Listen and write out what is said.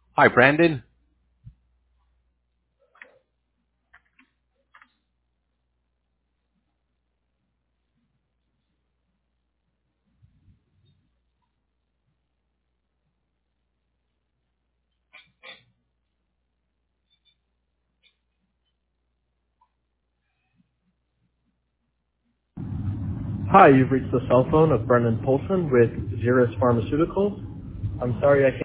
Hi, Brandon. Hi, you've reached the cell phone of Brendan Polson with Xeris Pharmaceuticals. I'm sorry I can't